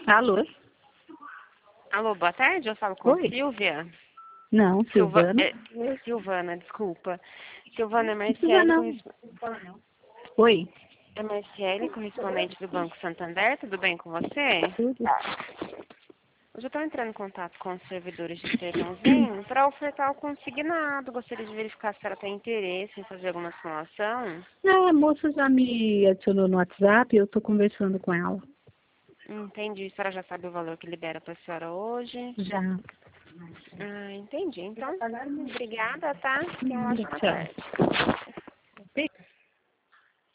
Alô? Alô, boa tarde, eu falo com Oi? Silvia. Não, Silvana. Silvana, desculpa. Silvana é Marciele, Silvana. Oi? é Marciele, correspondente do Banco Santander, tudo bem com você? Tudo. Hoje eu estou entrando em contato com os servidores de Sertãozinho para ofertar o consignado. Gostaria de verificar se ela tem interesse em fazer alguma simulação. Não, a moça já me adicionou no WhatsApp e eu tô conversando com ela. Entendi. A senhora já sabe o valor que libera para a senhora hoje? Já. Ah, entendi. Então, obrigada, tá? Tenha uma ótima Tchau. tarde.